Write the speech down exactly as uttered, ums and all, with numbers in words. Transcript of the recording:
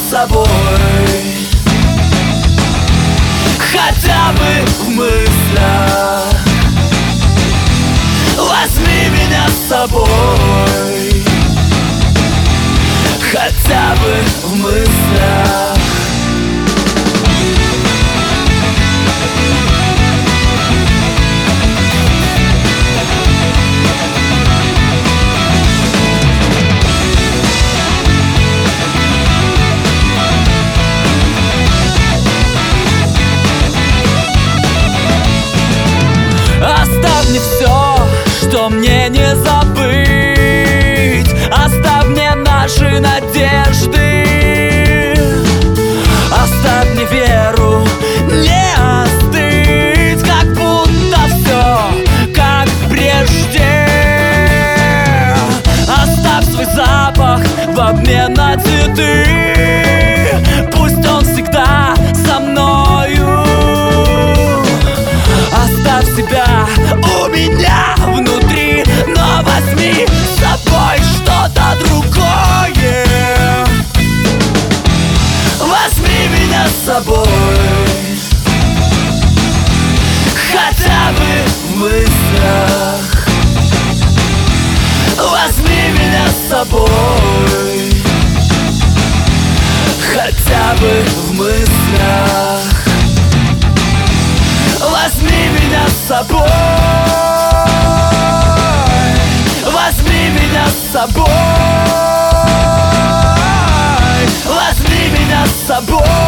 собой, хотя бы в мыслях. Возьми меня с собой, хотя бы в мыслях. Оставь мне все, что мне не забыть. Оставь мне наши надежды. Оставь мне веру, не остыть. Как будто все, как прежде. Оставь свой запах в обмен на цветы. Пусть он всегда со мною. Оставь себя у меня внутри, но возьми с собой что-то другое. Возьми меня с собой, хотя бы в мыслях. Возьми меня с собой, хотя бы в мыслях. Возьми меня с собой, возьми меня с собой, возьми меня с собой.